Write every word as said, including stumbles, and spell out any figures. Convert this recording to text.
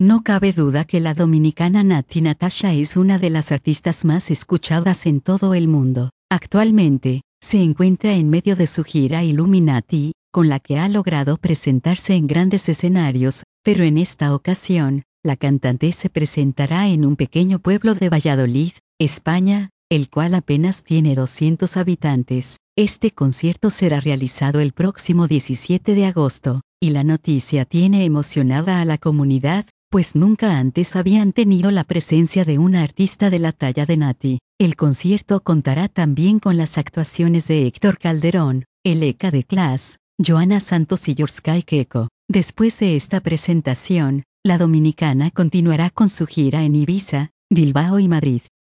No cabe duda que la dominicana Natti Natasha es una de las artistas más escuchadas en todo el mundo. Actualmente, se encuentra en medio de su gira Illuminati, con la que ha logrado presentarse en grandes escenarios, pero en esta ocasión, la cantante se presentará en un pequeño pueblo de Valladolid, España, el cual apenas tiene doscientos habitantes. Este concierto será realizado el próximo diecisiete de agosto, y la noticia tiene emocionada a la comunidad, pues nunca antes habían tenido la presencia de una artista de la talla de Natti. El concierto contará también con las actuaciones de Héctor Calderón, Eleca de Class, Joana Santos y Yorskai Keko. Después de esta presentación, la dominicana continuará con su gira en Ibiza, Bilbao y Madrid.